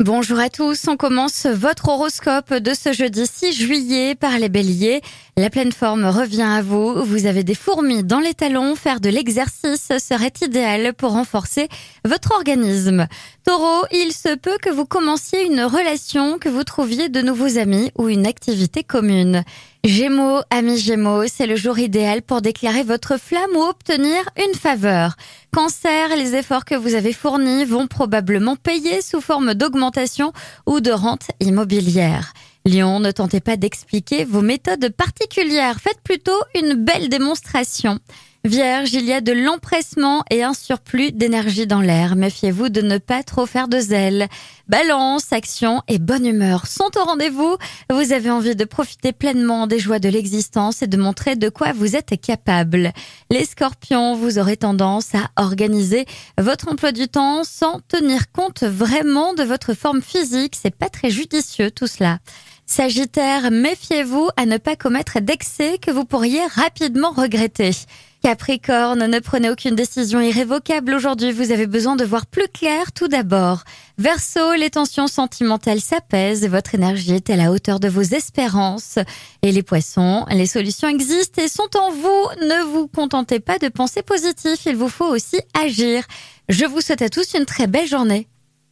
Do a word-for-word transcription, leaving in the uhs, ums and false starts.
Bonjour à tous, on commence votre horoscope de ce jeudi six juillet par les béliers. La pleine forme revient à vous, vous avez des fourmis dans les talons, faire de l'exercice serait idéal pour renforcer votre organisme. Taureau, il se peut que vous commenciez une relation, que vous trouviez de nouveaux amis ou une activité commune. Gémeaux, amis Gémeaux, c'est le jour idéal pour déclarer votre flamme ou obtenir une faveur. Cancer, les efforts que vous avez fournis vont probablement payer sous forme d'augmentation ou de rente immobilière. Lion, ne tentez pas d'expliquer vos méthodes particulières, faites plutôt une belle démonstration. Vierge, il y a de l'empressement et un surplus d'énergie dans l'air. Méfiez-vous de ne pas trop faire de zèle. Balance, action et bonne humeur sont au rendez-vous. Vous avez envie de profiter pleinement des joies de l'existence et de montrer de quoi vous êtes capable. Les scorpions, vous aurez tendance à organiser votre emploi du temps sans tenir compte vraiment de votre forme physique. C'est pas très judicieux tout cela. Sagittaire, méfiez-vous à ne pas commettre d'excès que vous pourriez rapidement regretter. Capricorne, ne prenez aucune décision irrévocable aujourd'hui, vous avez besoin de voir plus clair tout d'abord. Verseau, les tensions sentimentales s'apaisent, votre énergie est à la hauteur de vos espérances. Et les poissons, les solutions existent et sont en vous, ne vous contentez pas de penser positif, il vous faut aussi agir. Je vous souhaite à tous une très belle journée.